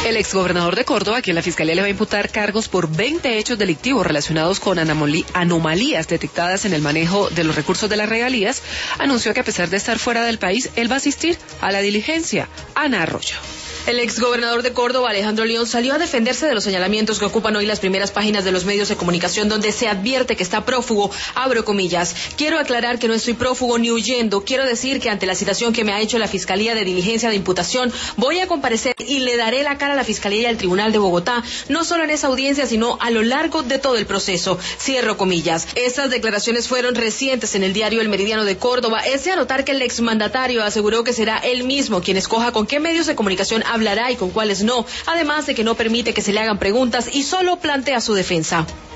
El exgobernador de Córdoba, a quien la Fiscalía le va a imputar cargos por 20 hechos delictivos relacionados con anomalías detectadas en el manejo de los recursos de las regalías, anunció que a pesar de estar fuera del país, él va a asistir a la diligencia. Ana Arroyo. El exgobernador de Córdoba, Alejandro León, salió a defenderse de los señalamientos que ocupan hoy las primeras páginas de los medios de comunicación, donde se advierte que está prófugo. Abro comillas. Quiero aclarar que no estoy prófugo ni huyendo. Quiero decir que ante la citación que me ha hecho la Fiscalía de Diligencia de Imputación, voy a comparecer y le daré la cara a la Fiscalía y al Tribunal de Bogotá, no solo en esa audiencia, sino a lo largo de todo el proceso. Cierro comillas. Estas declaraciones fueron recientes en el diario El Meridiano de Córdoba. Es de anotar que el exmandatario aseguró que será él mismo quien escoja con qué medios de comunicación hablará y con cuáles no, además de que no permite que se le hagan preguntas y solo plantea su defensa.